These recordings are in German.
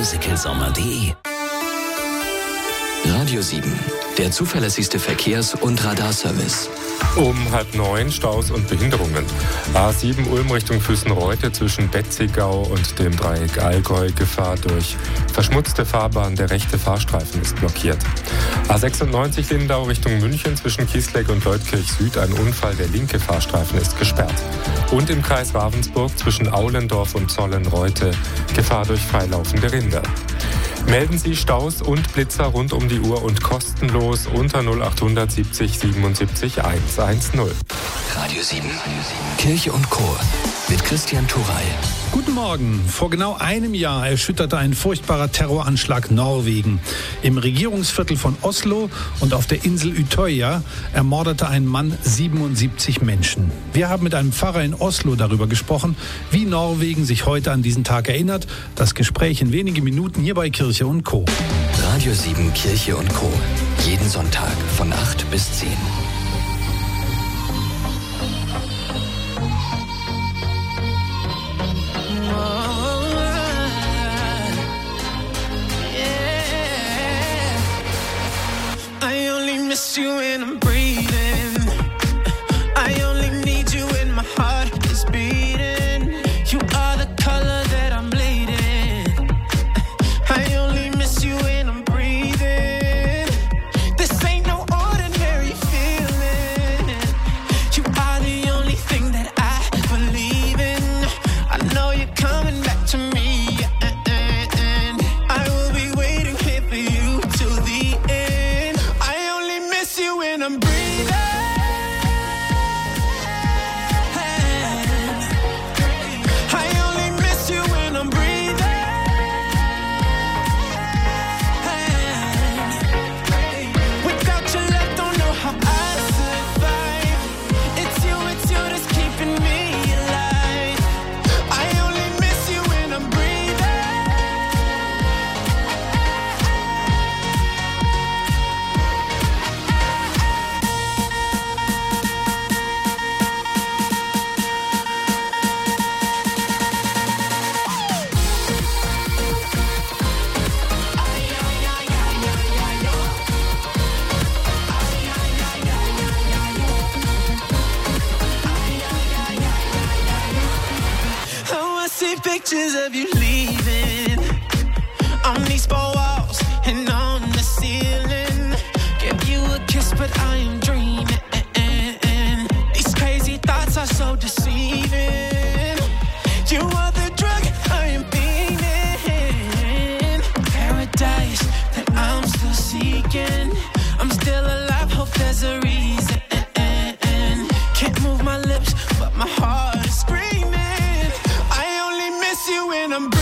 musicalsommer.de. Radio 7, der zuverlässigste Verkehrs- und Radarservice. Um 8:30 Staus und Behinderungen. A7 Ulm Richtung Füßenreute zwischen Betzigau und dem Dreieck Allgäu. Gefahr durch verschmutzte Fahrbahn. Der rechte Fahrstreifen ist blockiert. A96 Lindau Richtung München zwischen Kiesleck und Leutkirch Süd. Ein Unfall. Der linke Fahrstreifen ist gesperrt. Und im Kreis Ravensburg zwischen Aulendorf und Zollenreute. Gefahr durch freilaufende Rinder. Melden Sie Staus und Blitzer rund um die Uhr und kostenlos unter 0800 70 77 110. Radio 7, Kirche und Chor mit Christian Thuray. Guten Morgen. Vor genau einem Jahr erschütterte ein furchtbarer Terroranschlag Norwegen. Im Regierungsviertel von Oslo und auf der Insel Utøya ermordete ein Mann 77 Menschen. Wir haben mit einem Pfarrer in Oslo darüber gesprochen, wie Norwegen sich heute an diesen Tag erinnert. Das Gespräch in wenigen Minuten hier bei Kirche und Co. Radio 7, Kirche und Co. Jeden Sonntag von 8 bis 10. You and I'm breathing. I only need you and my heart is beating. You are the color that I'm bleeding. I only miss you and I'm breathing. This ain't no ordinary feeling. You are the only thing that I believe in. I know you're coming back to me, and I will be waiting here for you till the end. You when I'm breathing. I only miss you when I'm breathing. Without your love, don't know how I survive. It's you that's keeping me alive. I only miss you when I'm breathing. Pictures of you leaving on these four walls and on the ceiling. Give you a kiss, but I am dreaming. These crazy thoughts are so deceiving. You are the drug I am feeling. Paradise that I'm still seeking. I'm still alive, hope there's a reason. Can't move my lips, but my heart is screaming. You when I'm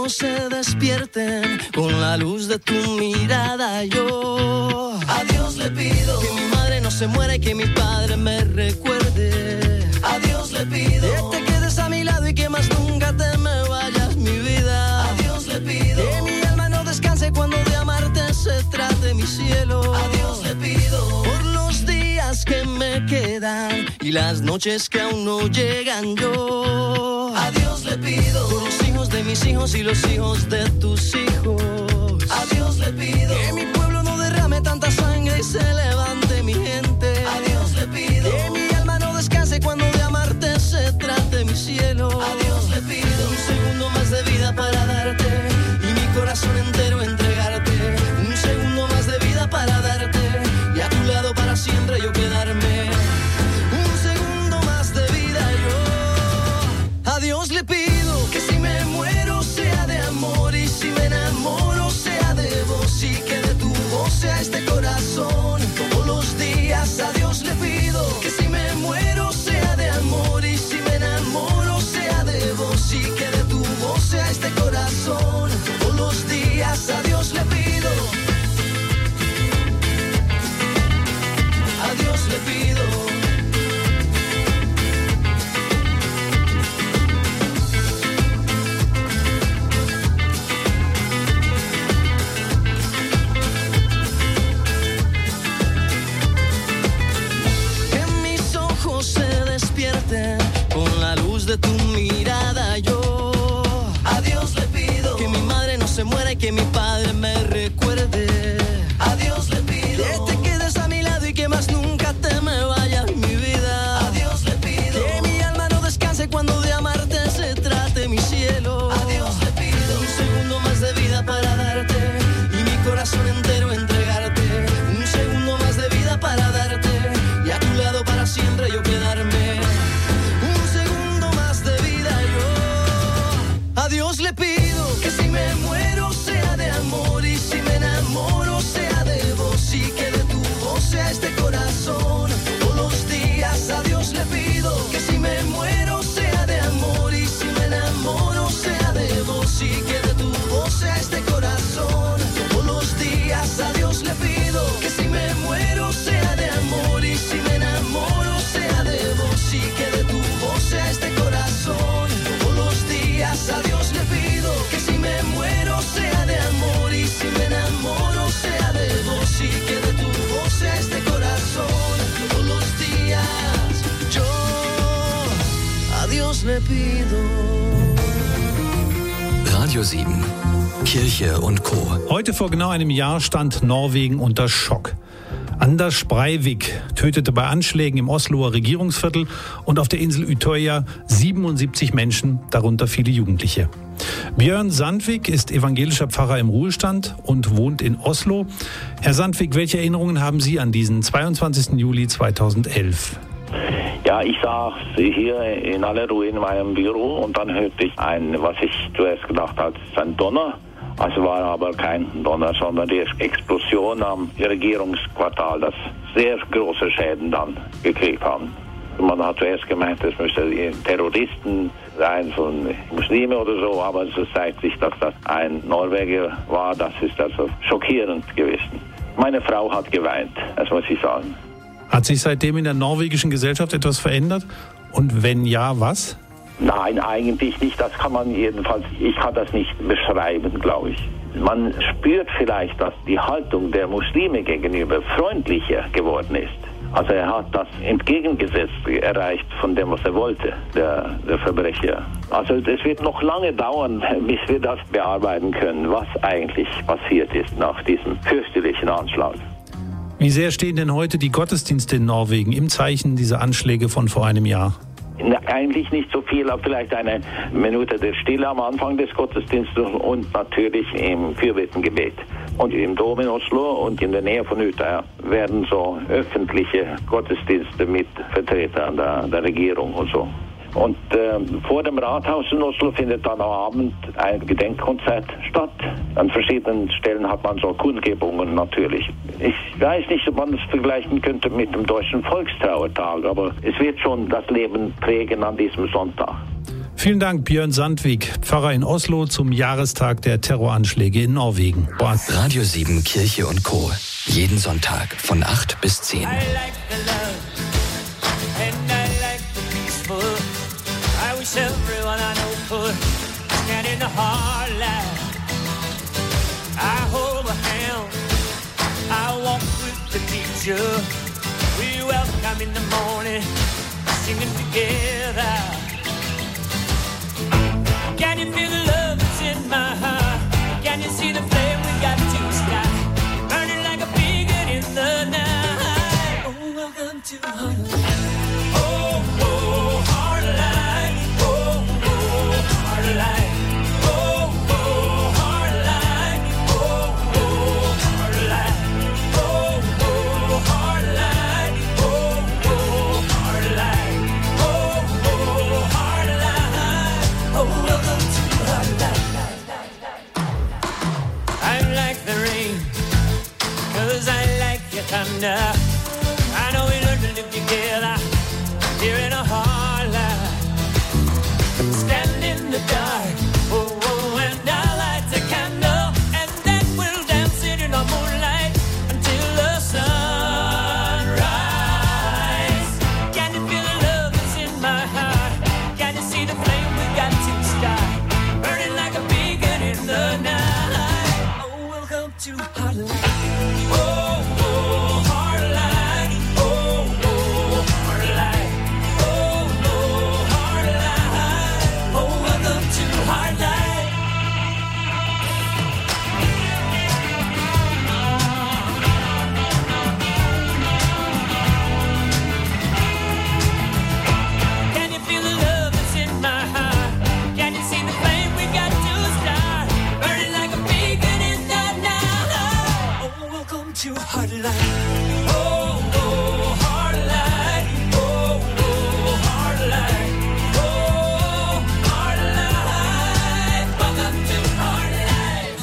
ojos se despierten con la luz de tu mirada. Yo a Dios le pido que mi madre no se muera y que mi padre me recuerde. A Dios le pido que te quedes a mi lado y que más nunca te me vayas, mi vida. A Dios le pido que mi alma no descanse cuando de amarte se trate, mi cielo. A Dios le pido por los días que me quedan y las noches que aún no llegan. Yo a Dios le pido por los hijos de mis hijos y los hijos de tus hijos. A Dios le pido que mi pueblo no derrame tanta sangre y se levante mi gente. A Dios le pido que mi alma no descanse cuando de amarte se trate, mi cielo. A Dios le pido un segundo más de vida para darte y mi corazón entero entregarte. Un segundo más de vida para darte y a tu lado para siempre yo quedarme. Un segundo más de vida yo. A Dios le pido que si me muero sea de amor y si me enamoro sea de vos y que de tu voz sea este corazón. Todos los días a Dios le pido que si me muero sea de amor y si me enamoro sea de vos y que de tu voz sea este corazón. Todos los días a Dios le pido. A Dios le pido. Con la luz de tu mirada yo a Dios le pido que mi madre no se muera y que mi padre me recuerde. A Dios le pido que te quedes a mi lado y que más nunca te me vayas, mi vida. A Dios le pido que mi alma no descanse cuando de amarte se trate, mi cielo. A Dios le pido un segundo más de vida para darte y mi corazón entero entregarte. Un segundo más de vida para darte y a tu lado para siempre yo quedarme. A Dios le pido que si me muero sea de amor y si me enamoro sea de vos y que de tu voz sea este corazón. Todos los días a Dios le pido que si me muero sea de amor y si me enamoro sea de vos y que de tu voz sea este corazón. Todos los días a Dios le pido que si me muero sea de amor y si me enamoro sea de vos y que de tu voz sea este corazón. Todos los días a Dios le pido que si me muero sea de amor y si me enamoro sea de vos y que de tu voz sea este corazón. Todos los días yo a Dios le pido. Radio 7. Kirche und Co. Heute vor genau einem Jahr stand Norwegen unter Schock. Anders Breivik tötete bei Anschlägen im Osloer Regierungsviertel und auf der Insel Utøya 77 Menschen, darunter viele Jugendliche. Björn Sandvik ist evangelischer Pfarrer im Ruhestand und wohnt in Oslo. Herr Sandvik, welche Erinnerungen haben Sie an diesen 22. Juli 2011? Ja, ich saß hier in aller Ruhe in meinem Büro und dann hörte ich was ich zuerst gedacht habe, ein Donner. Also war aber kein Donner, sondern die Explosion am Regierungsquartal, das sehr große Schäden dann gekriegt haben. Man hat zuerst gemeint, es müsste Terroristen sein von Muslime oder so, aber es zeigt sich, dass das ein Norweger war. Das ist also schockierend gewesen. Meine Frau hat geweint, das muss ich sagen. Hat sich seitdem in der norwegischen Gesellschaft etwas verändert? Und wenn ja, was? Nein, eigentlich nicht. Das kann man jedenfalls, ich kann das nicht beschreiben, glaube ich. Man spürt vielleicht, dass die Haltung der Muslime gegenüber freundlicher geworden ist. Also er hat das entgegengesetzt erreicht von dem, was er wollte, der Verbrecher. Also es wird noch lange dauern, bis wir das bearbeiten können, was eigentlich passiert ist nach diesem fürchterlichen Anschlag. Wie sehr stehen denn heute die Gottesdienste in Norwegen im Zeichen dieser Anschläge von vor einem Jahr? Eigentlich nicht so viel, aber vielleicht eine Minute der Stille am Anfang des Gottesdienstes und natürlich im Fürbittengebet. Und im Dom in Oslo und in der Nähe von Utøya werden so öffentliche Gottesdienste mit Vertretern der Regierung und so. Und vor dem Rathaus in Oslo findet dann am Abend ein Gedenkkonzert statt. An verschiedenen Stellen hat man so Kundgebungen natürlich. Ich weiß nicht, ob man es vergleichen könnte mit dem deutschen Volkstrauertag, aber es wird schon das Leben prägen an diesem Sonntag. Vielen Dank, Björn Sandvik, Pfarrer in Oslo zum Jahrestag der Terroranschläge in Norwegen. Radio 7 Kirche und Co. Jeden Sonntag von 8 bis 10. I like the love and I like the peaceful. I wish everyone I know could stand in the hard light. I hold a hand, I walk with the teacher. We welcome in the morning, singing together. Can you feel the love that's in my heart? Can you see the flame we got to start? Burning like a beacon in the night. Oh, welcome to Heartline. Oh, oh, Heartline. Oh, oh, Heartline. Oh, oh, Heartline. Oh, oh, Heartline. Oh, oh, Heartline. Oh, oh, Heartline. Oh, oh, Heartline. Oh, welcome to Heartline. I'm like the rain, 'cause I like your thunder. I know we learned to live together here in a hard life. Stand in the dark, oh, oh, and I'll light a candle, and then we'll dance in the moonlight until the sunrise. Can you feel the love that's in my heart? Can you see the flame we got to start? Burning like a beacon in the night. Oh, welcome to Heartline. Oh, oh, Heartline. Oh, oh, Heartline. Oh, oh, Heartline. Oh, welcome to Heartline. Can you feel the love that's in my heart? Can you see the flame we got to start? Burning like a beacon in the night. Oh, welcome to Heartline. Oh, oh, Heartline. Oh, oh, Heartline. Oh, Heartline. Welcome to Heartline.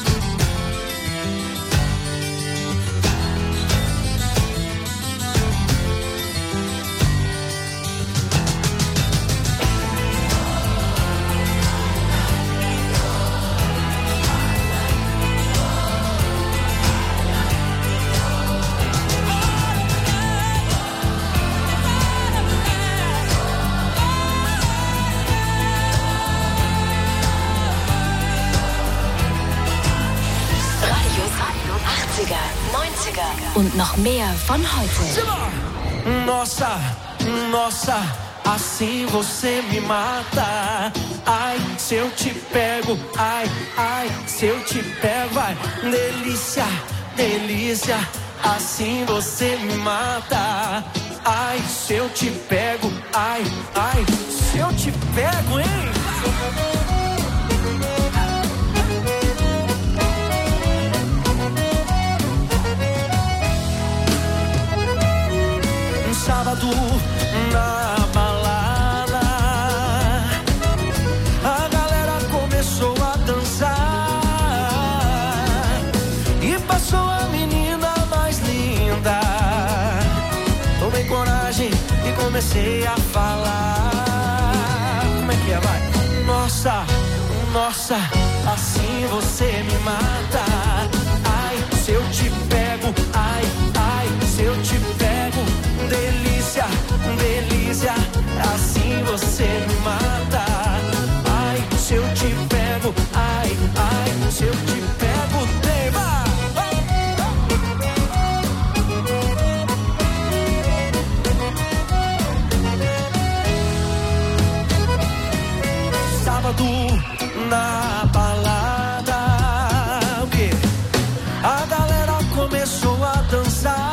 Radio 80er, 90er und noch mehr von heute. Nossa, nossa, assim você me mata. Ai, se eu te pego, ai, ai, se eu te pego, vai. Delícia, delícia, assim você me mata. Ai, se eu te pego, ai, ai, se eu te pego, hein? Sábado na balada, a galera começou a dançar e passou a menina mais linda. Tomei coragem e comecei a falar. Como é que é, vai? Nossa, nossa, assim você me mata. Ai, se eu te pego, ai, ai, se eu te pego. Delícia, delícia, assim você me mata. Ai, se eu te pego, ai, ai, se eu te pego, tema. Sábado na balada, o quê? A galera começou a dançar.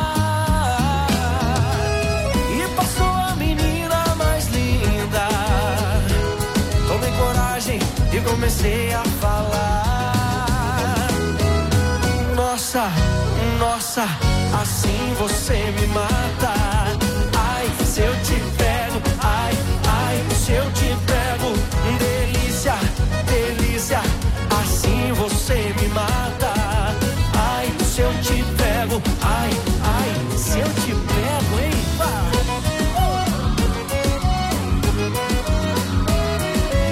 E comecei a falar. Nossa, nossa, assim você me mata. Ai, se eu te pego, ai, ai, se eu te pego. Delícia, delícia, assim você me mata. Ai, se eu te pego, ai, ai, se eu te pego, hein?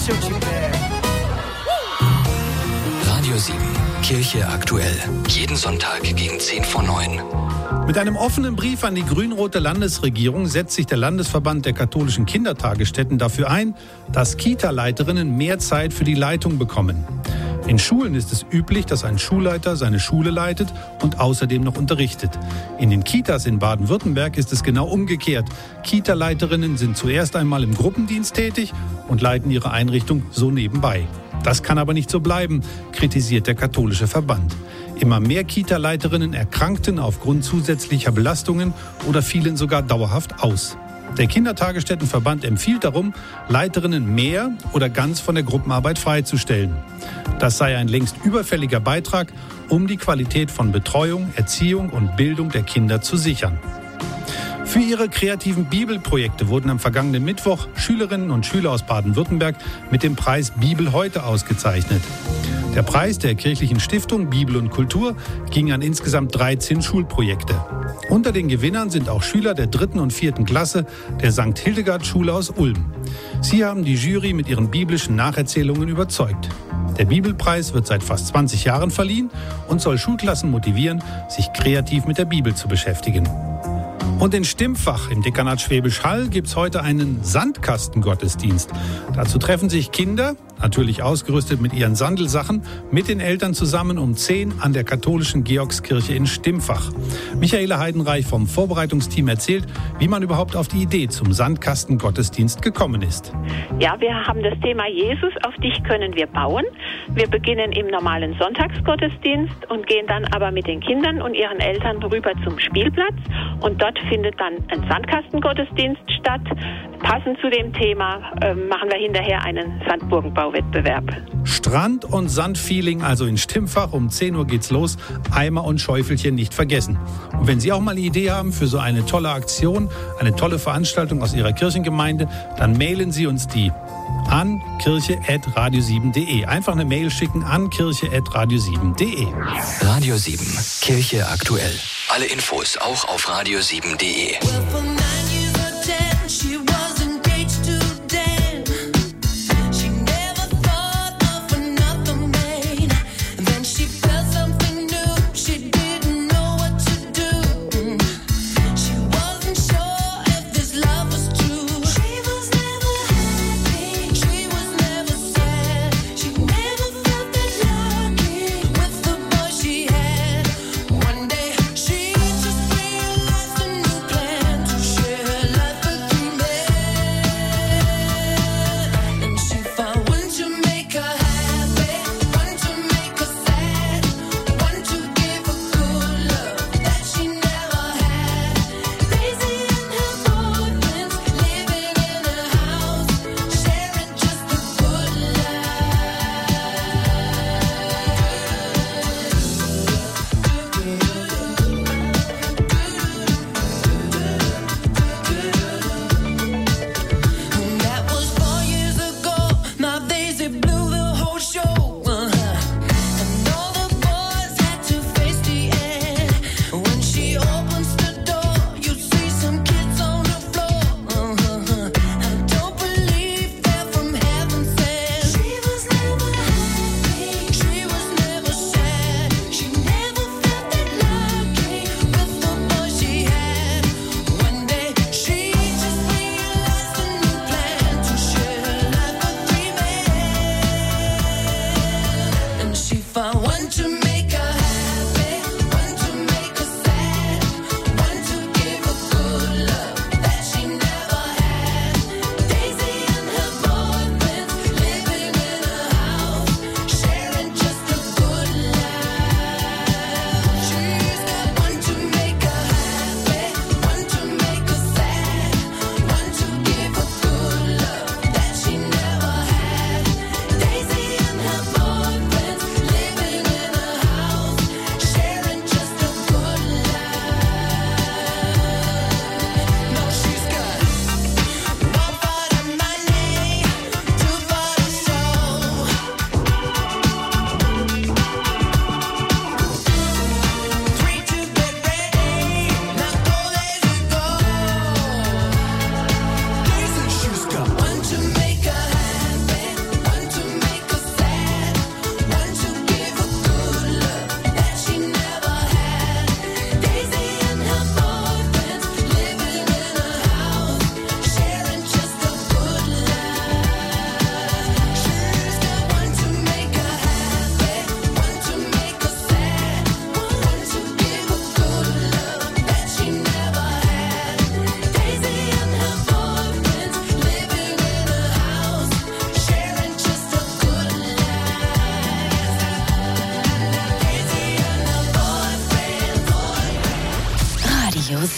Radio 7, Kirche aktuell. Jeden Sonntag gegen 10 vor 9. Mit einem offenen Brief an die grün-rote Landesregierung setzt sich der Landesverband der katholischen Kindertagesstätten dafür ein, dass Kita-Leiterinnen mehr Zeit für die Leitung bekommen. In Schulen ist es üblich, dass ein Schulleiter seine Schule leitet und außerdem noch unterrichtet. In den Kitas in Baden-Württemberg ist es genau umgekehrt. Kita-Leiterinnen sind zuerst einmal im Gruppendienst tätig und leiten ihre Einrichtung so nebenbei. Das kann aber nicht so bleiben, kritisiert der katholische Verband. Immer mehr Kita-Leiterinnen erkrankten aufgrund zusätzlicher Belastungen oder fielen sogar dauerhaft aus. Der Kindertagesstättenverband empfiehlt darum, Leiterinnen mehr oder ganz von der Gruppenarbeit freizustellen. Das sei ein längst überfälliger Beitrag, um die Qualität von Betreuung, Erziehung und Bildung der Kinder zu sichern. Für ihre kreativen Bibelprojekte wurden am vergangenen Mittwoch Schülerinnen und Schüler aus Baden-Württemberg mit dem Preis Bibel heute ausgezeichnet. Der Preis der kirchlichen Stiftung Bibel und Kultur ging an insgesamt 13 Schulprojekte. Unter den Gewinnern sind auch Schüler der 3. und 4. Klasse der St. Hildegard-Schule aus Ulm. Sie haben die Jury mit ihren biblischen Nacherzählungen überzeugt. Der Bibelpreis wird seit fast 20 Jahren verliehen und soll Schulklassen motivieren, sich kreativ mit der Bibel zu beschäftigen. Und in Stimmfach im Dekanat Schwäbisch Hall gibt es heute einen Sandkastengottesdienst. Dazu treffen sich Kinder, natürlich ausgerüstet mit ihren Sandelsachen, mit den Eltern zusammen um 10 an der katholischen Georgskirche in Stimmfach. Michaela Heidenreich vom Vorbereitungsteam erzählt, wie man überhaupt auf die Idee zum Sandkastengottesdienst gekommen ist. Ja, wir haben das Thema Jesus, auf dich können wir bauen. Wir beginnen im normalen Sonntagsgottesdienst und gehen dann aber mit den Kindern und ihren Eltern rüber zum Spielplatz. Und dort findet dann ein Sandkastengottesdienst statt. Passend zu dem Thema machen wir hinterher einen Sandburgenbauwettbewerb. Strand- und Sandfeeling also in Stimmfach. Um 10 Uhr geht's los. Eimer und Schäufelchen nicht vergessen. Und wenn Sie auch mal eine Idee haben für so eine tolle Aktion, eine tolle Veranstaltung aus Ihrer Kirchengemeinde, dann mailen Sie uns die an kirche@radio7.de. Einfach eine Mail schicken an kirche@radio7.de. Radio 7, Kirche aktuell. Alle Infos auch auf radio7.de. She just realized a new plan to share.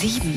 7.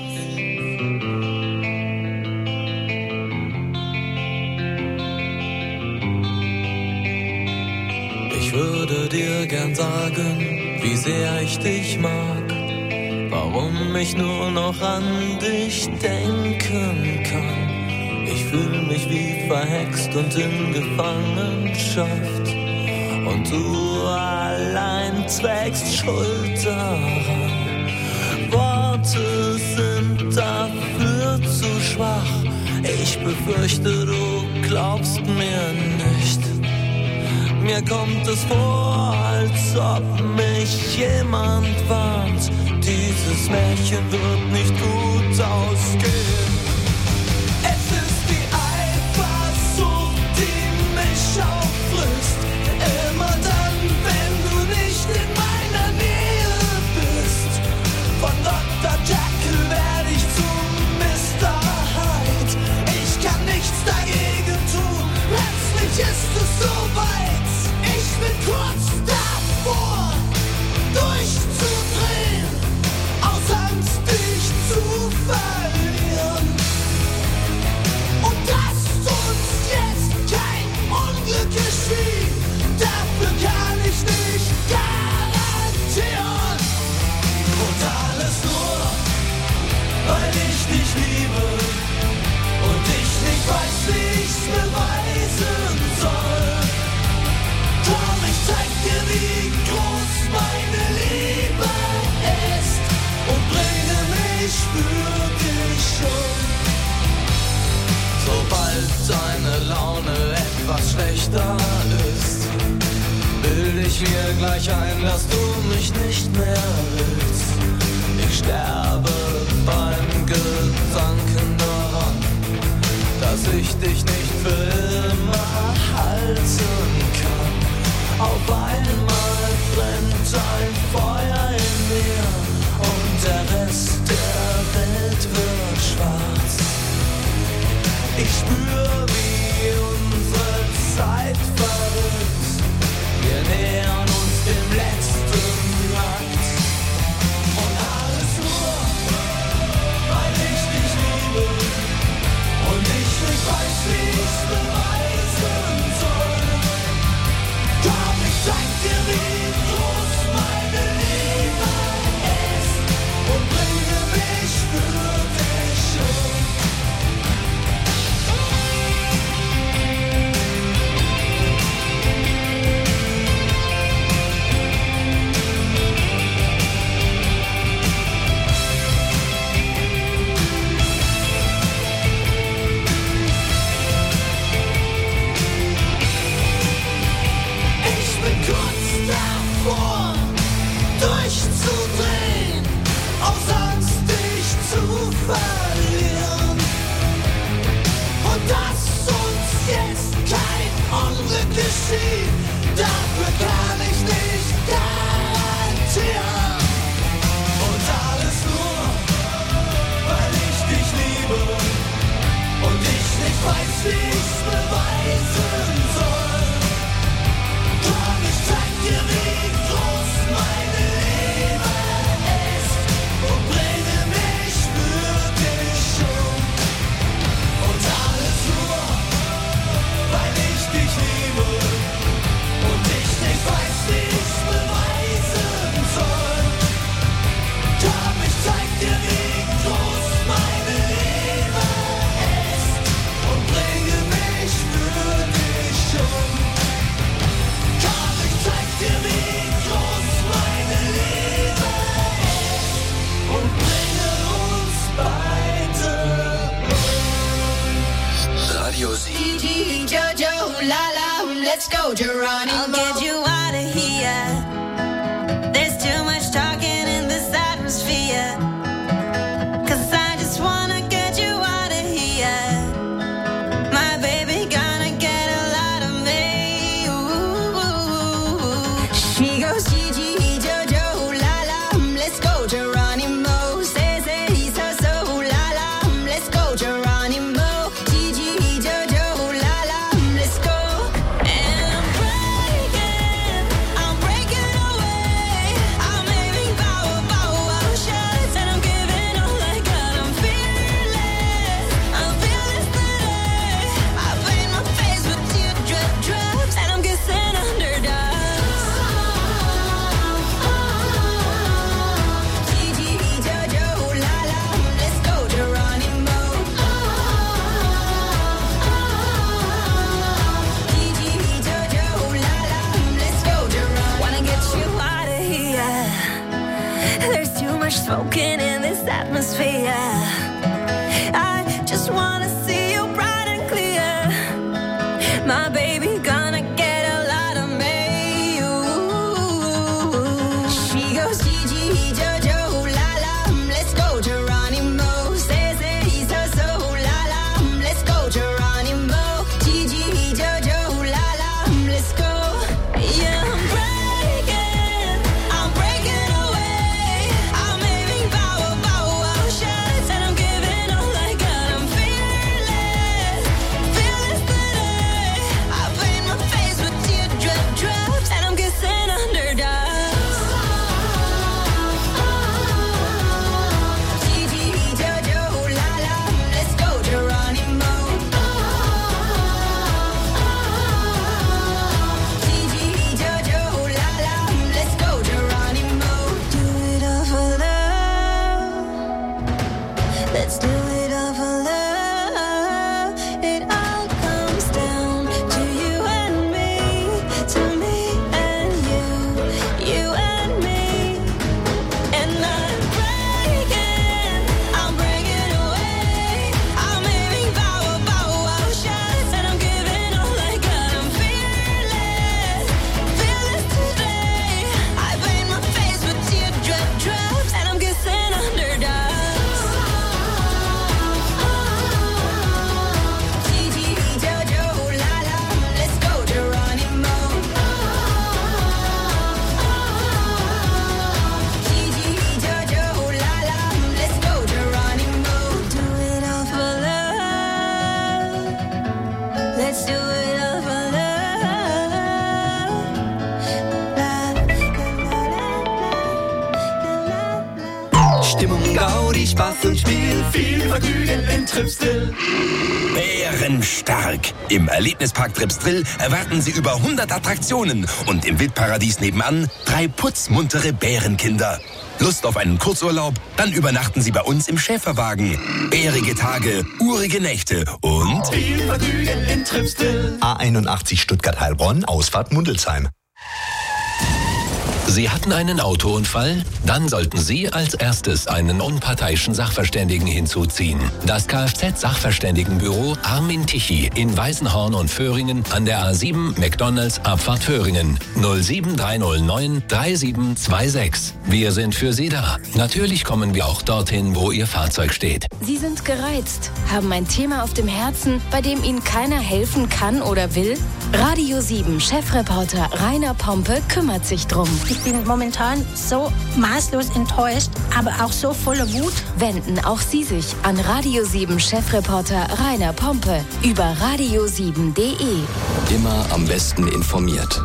Ich würde dir gern sagen, wie sehr ich dich mag, warum ich nur noch an dich denken kann. Ich fühle mich wie verhext und in Gefangenschaft und du allein trägst Schuld daran. Worte sind dafür zu schwach, ich befürchte, du glaubst mir nicht. Mir kommt es vor, als ob mich jemand warnt. Dieses Märchen wird nicht gut ausgehen. Es ist die Eifersucht, die mich auffrisst. Immer dann, wenn du nicht in meiner Nähe bist. Von Dr. Jekyll werde ich zum Mr. Hyde. Ich kann nichts dagegen tun, plötzlich ist es soweit. Ich bin kurz davor, durchzudrehen, aus Angst, dich zu verlieren. Und dass uns jetzt kein Unglück geschieht, dafür kann ich nicht garantieren. Und alles nur, weil ich dich liebe und ich nicht weiß, wie ich's beweisen soll. Komm, ich zeig dir, wie groß meine Liebe ist und bringe mich für dich um. Sobald deine Laune etwas schlechter ist, bild ich mir gleich ein, dass du mich nicht mehr willst. Ich sterbe beim Gedanken daran, dass ich dich nicht für immer halten kann. Auf einmal brennt ein Feuer in mir und der Rest der Welt wird schwarz. Ich spür, wie unsere Zeit verrückt. Wir nähern uns dem letzten Akt. Und alles nur, weil ich dich liebe und ich nicht weiß, wie ich's beweisen soll. Komm, ich zeig dir, wie groß meine Liebe ist und bringe mich für dich um. Kurz davor, durchzudrehen, aus Angst, dich zu verlieren. Und dass uns jetzt kein Unglück geschieht, dafür kann ich nicht garantieren. Und alles nur, weil ich dich liebe und ich nicht weiß, wie ich's beweisen soll. Komm, ich zeig dir, wie groß meine Liebe ist und bringe mich für dich um. Und alles nur, weil ich dich liebe und ich nicht weiß, wie ich's beweisen soll. Komm, ich zeig dir, wie groß meine Liebe ist und bringe mich für dich um. Komm, ich zeig dir, wie groß meine Liebe ist und bringe uns beide um. Radio 7. Gigi, Jojo, Lala, let's go, Geronimo. I'll get you out of here. There's too much talking in this atmosphere. 'Cause I just wanna get you out of here. My baby gonna get a lot of me. Ooh. She goes Gigi, Jojo, Lala, let's go, Geronimo. Say, so, Lala, let's go, Geronimo. Gigi, Jojo, Lala, let's go. And I'm breaking away. I'm aiming power. atmosphere. I just wanna see you bright and clear. My baby gonna get a lot of me. Ooh. She goes Gigi, Jojo, la la, let's go Geronimo. Says that he's her soul, la la, let's go Geronimo. Gigi, Jojo, la la, let's go. Yeah, I'm breaking away. I'm aiming power, power shots, and I'm giving all I got. I'm fearless today. I paint my face with teardrop drops, and I'm kissing underdogs. Gigi, Jojo, la la, let's go Geronimo. Gigi, Jojo, la la, let's go Geronimo. Do it all for love. Let's do it all for love. It all comes down to you and me, to me and you and me. And I'm breaking away. I'm aiming power, power shots, and I'm giving all I got. I'm fearless today. I paint my face with teardrop drops, and I'm kissing underdogs. Gigi, Jojo, la la, let's go Geronimo. Gigi, Jojo, la la, let's go Geronimo. Do it all for love. Let's do it all for love. Stimmung, Gaudi, Spaß und Spiel. Viel Vergnügen in Tripsdrill. Bärenstark. Im Erlebnispark Tripsdrill erwarten Sie über 100 Attraktionen und im Wildparadies nebenan 3 putzmuntere Bärenkinder. Lust auf einen Kurzurlaub? Dann übernachten Sie bei uns im Schäferwagen. Bärige Tage, urige Nächte und viel Vergnügen in Tripsdrill. A81 Stuttgart-Heilbronn, Ausfahrt Mundelsheim. Sie hatten einen Autounfall? Dann sollten Sie als erstes einen unparteiischen Sachverständigen hinzuziehen. Das Kfz-Sachverständigenbüro Armin Tichy in Weißenhorn und Föhringen an der A7 McDonalds Abfahrt Föhringen 07309 3726. Wir sind für Sie da. Natürlich kommen wir auch dorthin, wo Ihr Fahrzeug steht. Sie sind gereizt, haben ein Thema auf dem Herzen, bei dem Ihnen keiner helfen kann oder will? Radio 7 Chefreporter Rainer Pompe kümmert sich drum. Ich bin momentan so maßlos enttäuscht, aber auch so voller Wut. Wenden auch Sie sich an Radio 7 Chefreporter Rainer Pompe über radio7.de. Immer am besten informiert.